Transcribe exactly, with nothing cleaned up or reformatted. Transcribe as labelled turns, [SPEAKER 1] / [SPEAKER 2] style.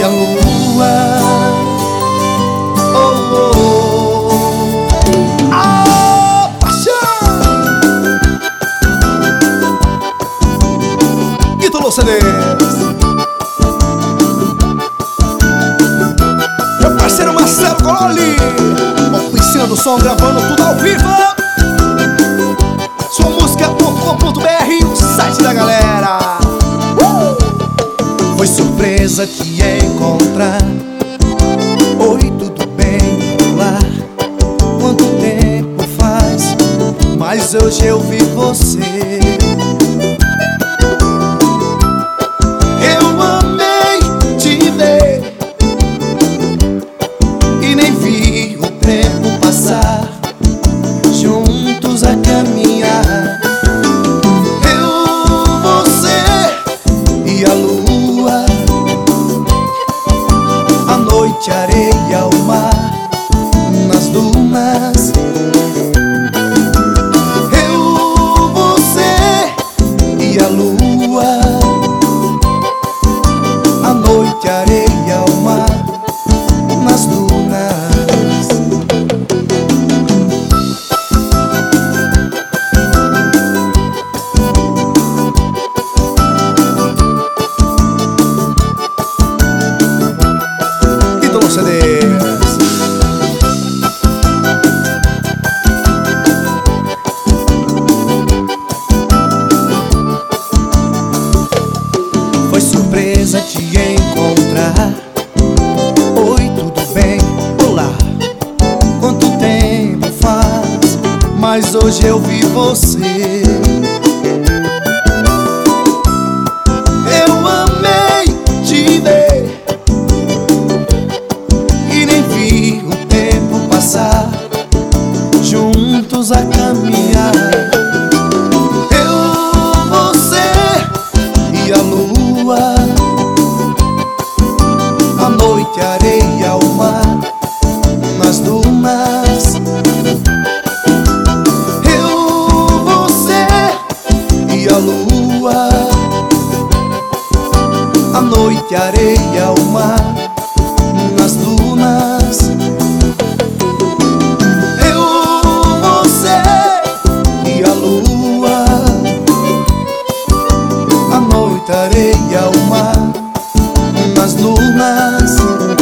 [SPEAKER 1] a lua. Oh, oh, oh. Ah, paixão! Ítalo C Ds. Meu parceiro Marcelo Cololi, oficina do som, gravando tudo ao vivo. Sua música ponto com ponto B R, o site da galera. uh! Foi surpresa te encontrar. Oi, tudo bem? Olá, quanto tempo faz? Mas hoje eu vi você. Eu amei te ver e nem vi o tempo passar, juntos a caminhar. Eu, você e a lua, a noite, a areia, o mar, nas dunas. Eu, você e a lua, a noite, a areia, o mar, nas dunas. Ítalo C Ds. Foi surpresa te encontrar. Oi, tudo bem? Olá, quanto tempo faz? Mas hoje eu vi você. Eu amei te ver e nem vi o tempo passar, juntos a caminhar. Eu, você e a lua, a noite, a areia, o mar, nas dunas. Eu, você e a lua, a noite, a areia, o mar, nas dunas. Eu, você e a lua, a noite, a areia, o mar, nas dunas.